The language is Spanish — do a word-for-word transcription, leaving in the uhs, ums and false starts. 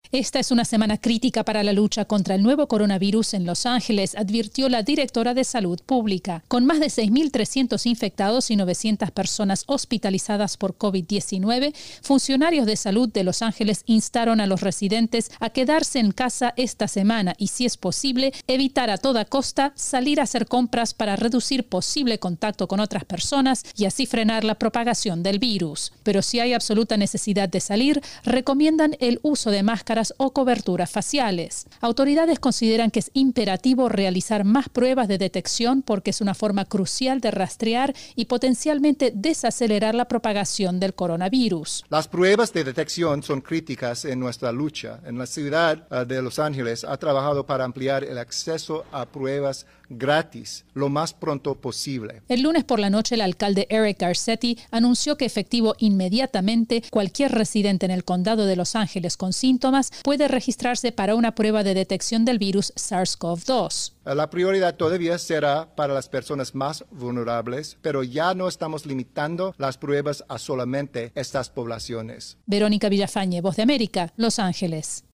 Esta es una semana crítica para la lucha contra el nuevo coronavirus en Los Ángeles, advirtió la directora de Salud Pública. Con más de seis mil trescientos infectados y novecientas personas hospitalizadas por COVID diecinueve, funcionarios de salud de Los Ángeles instaron a los residentes a quedarse en casa esta semana y, si es posible, evitar a toda costa salir a hacer compras para reducir posible contacto con otras personas y así frenar la propagación del virus. Pero si hay absoluta necesidad de salir, recomiendan el uso de máscaras o coberturas faciales. Autoridades consideran que es imperativo realizar más pruebas de detección porque es una forma crucial de rastrear y potencialmente desacelerar la propagación del coronavirus. Las pruebas de detección son críticas en nuestra lucha. En la ciudad de Los Ángeles ha trabajado para ampliar el acceso a pruebas gratis lo más pronto posible. El lunes por la noche, el alcalde Eric Garcetti anunció que efectivo inmediatamente cualquier residente en el condado de Los Ángeles con síntomas puede registrarse para una prueba de detección del virus SARS-CoV dos. La prioridad todavía será para las personas más vulnerables, pero ya no estamos limitando las pruebas a solamente estas poblaciones. Verónica Villafañe, Voz de América, Los Ángeles.